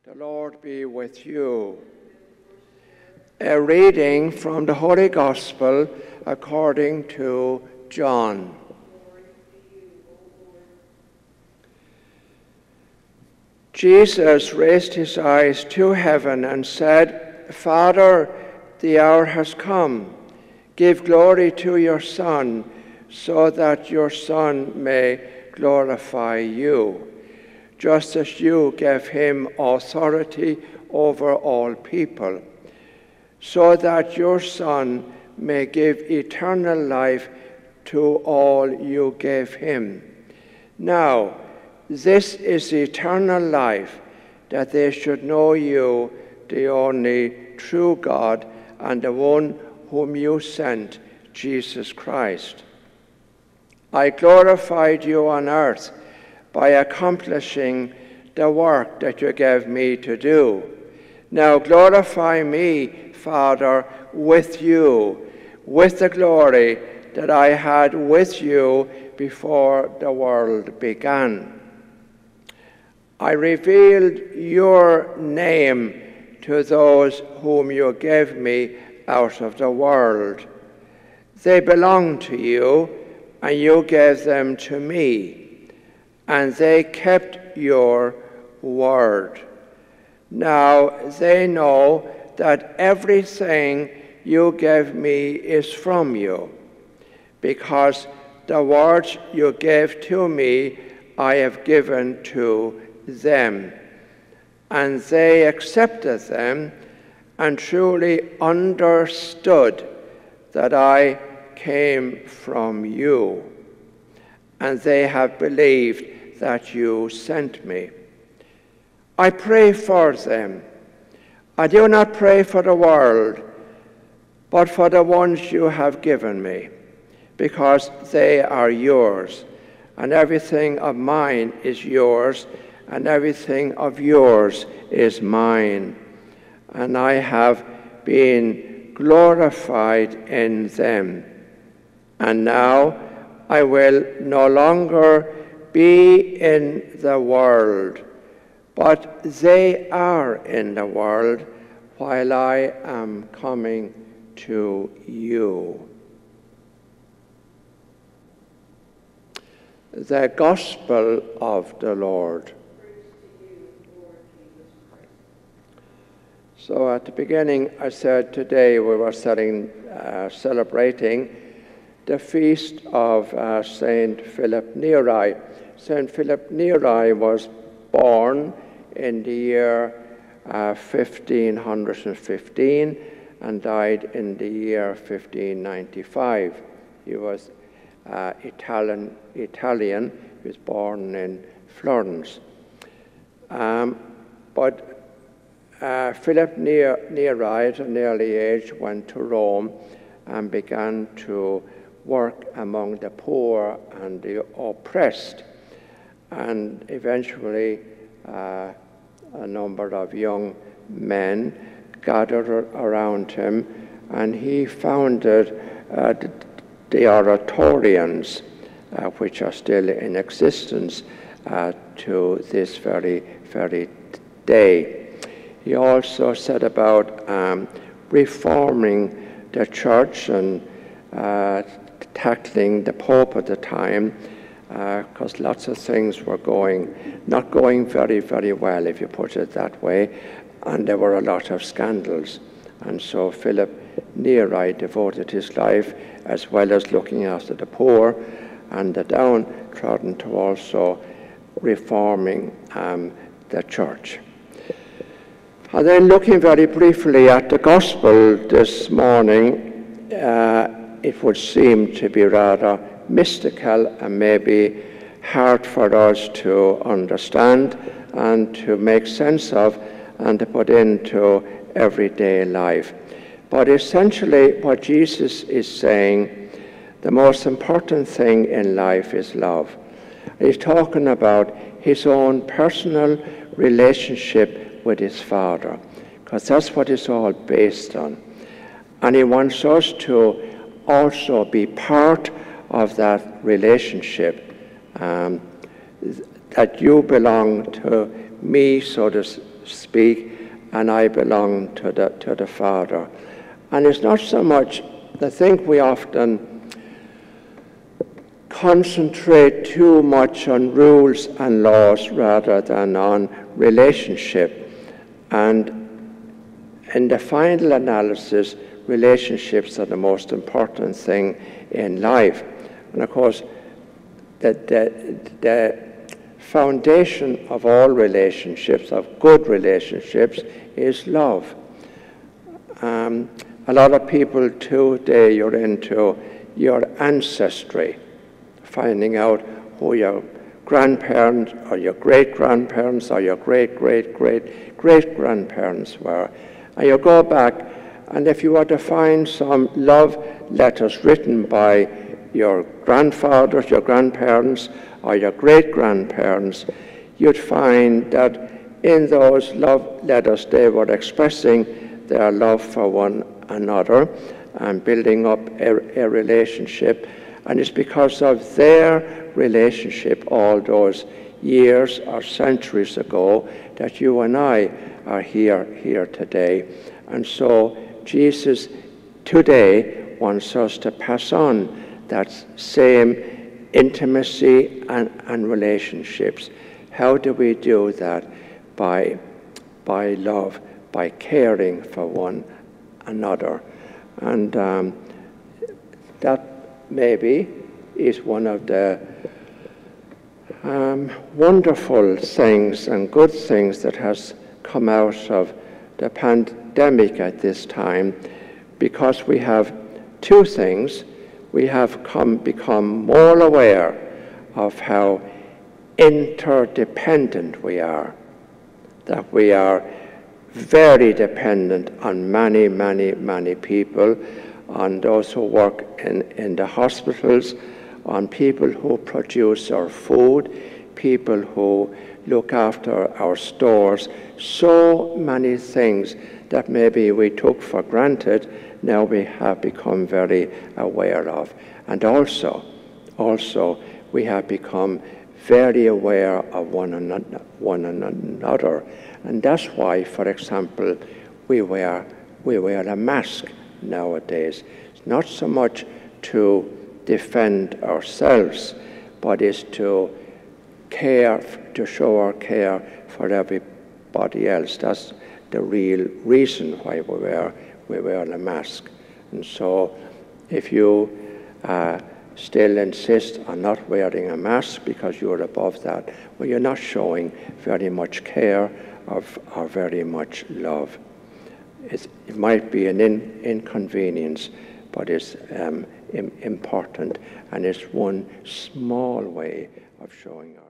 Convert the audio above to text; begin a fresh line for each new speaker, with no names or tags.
The Lord be with you. A reading from the Holy Gospel according to John. Jesus raised his eyes to heaven and said, Father, the hour has come. Give glory to your Son, so that your Son may glorify you, just as you gave him authority over all people, so that your Son may give eternal life to all you gave him. Now, this is eternal life, that they should know you, the only true God, and the one whom you sent, Jesus Christ. I glorified you on earth by accomplishing the work that you gave me to do. Now glorify me, Father, with you, with the glory that I had with you before the world began. I revealed your name to those whom you gave me out of the world. They belong to you, and you gave them to me, and they kept your word. Now they know that everything you gave me is from you, because the words you gave to me I have given to them, and they accepted them and truly understood that I came from you, and they have believed that you sent me. I pray for them. I do not pray for the world, but for the ones you have given me, because they are yours, and everything of mine is yours, and everything of yours is mine. And I have been glorified in them. And now I will no longer be in the world, but they are in the world while I am coming to you. The Gospel of the Lord. So at the beginning I said today we were celebrating the feast of St. Philip Neri. St. Philip Neri was born in the year 1515 and died in the year 1595. He was Italian. He was born in Florence. But Philip Neri at an early age went to Rome and began to work among the poor and the oppressed. And eventually a number of young men gathered around him, and he founded the Oratorians, which are still in existence to this very day. He also set about reforming the church and tackling the Pope at the time, because lots of things were not going very well, if you put it that way, and there were a lot of scandals. And so Philip Neri devoted his life, as well as looking after the poor and the downtrodden, to also reforming the church. And then looking very briefly at the Gospel this morning, it would seem to be rather mystical and maybe hard for us to understand and to make sense of and to put into everyday life. But essentially what Jesus is saying, the most important thing in life is love. He's talking about his own personal relationship with his Father, because that's what it's all based on. And he wants us to also be part of that relationship, that you belong to me, so to speak, and I belong to the Father. And it's not so much, I think we often concentrate too much on rules and laws rather than on relationship. And in the final analysis, relationships are the most important thing in life. And of course, the foundation of all relationships, of good relationships, is love. A lot of people today, you're into your ancestry, finding out who your grandparents or your great-grandparents or your great-great-great-great-grandparents were. And you go back, and if you were to find some love letters written by your grandfathers, your grandparents, or your great-grandparents, you'd find that in those love letters they were expressing their love for one another and building up a relationship. And it's because of their relationship all those years or centuries ago that you and I are here today. And so Jesus today wants us to pass on that same intimacy and relationships. How do we do that? By love, by caring for one another. And that maybe is one of the wonderful things and good things that has come out of the pandemic at this time, because we have two things. We have become more aware of how interdependent we are, that we are very dependent on many, many, many people, on those who work in the hospitals, on people who produce our food, people who look after our stores. So many things that maybe we took for granted, now we have become very aware of. And also we have become very aware of one another. And that's why, for example, we wear a mask nowadays. It's not so much to defend ourselves, but it's to care, to show our care for everybody else. That's the real reason why we wear a mask. And so if you still insist on not wearing a mask because you're above that, well, you're not showing very much care or very much love. It might be an inconvenience, but it's important, and it's one small way of showing our